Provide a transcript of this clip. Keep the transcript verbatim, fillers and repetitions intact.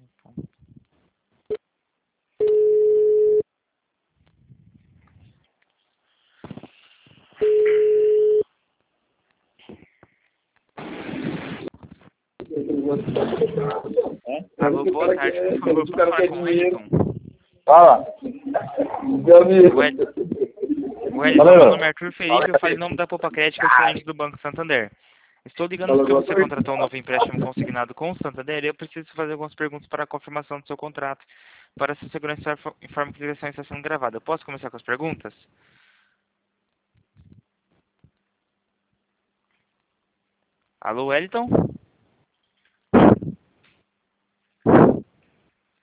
Alô, boa tarde, por favor, posso falar com o Wellington? Fala. Wellington, meu nome é Arthur Felipe, eu falo em nome da Poupa Crédito, que é o gerente do Banco Santander. Estou ligando porque você contratou um novo empréstimo consignado com o Santander e eu preciso fazer algumas perguntas para a confirmação do seu contrato. Para sua segurança, informe que a ligação está sendo gravada. Eu posso começar com as perguntas? Alô, Wellington?